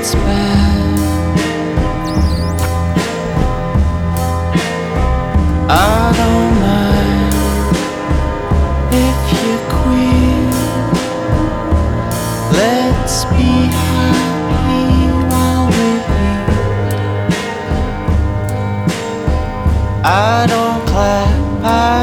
it's bad. I don't mind if you're queer. Let's be happy while we're here. I don't clap, I